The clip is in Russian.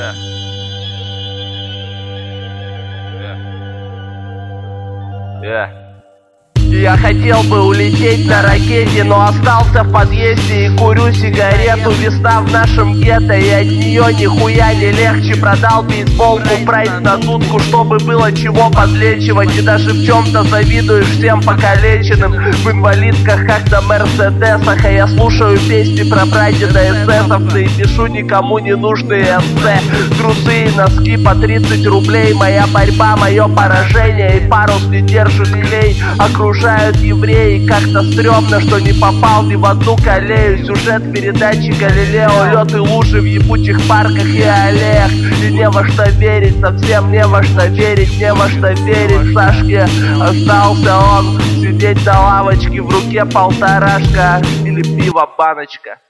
Я хотел бы улететь на ракете, но остался в подъезде и курю сигарету. Весна в нашем гетто, и от нее нихуя не легче. Продал бейсболку, прайс на дудку, чтобы было чего подлечивать. И даже в чем-то завидуешь всем покалеченным в инвалидках, как на мерседесах. А я слушаю песни про прадеда эсэсовца и пишу никому не нужные эссе. Трусы и носки по 30 рублей. Моя борьба, мое поражение, и парус не держит клей. Окружают евреи, как-то стрёмно, что не попал ни в одну колею. Сюжет передачи «Галилео», лед и лужи в ебучих парках и аллеях. И не во что верить, совсем не во что верить, не во что верить. Сашке остался он сидеть на лавочке, в руке полторашка или пиво баночка.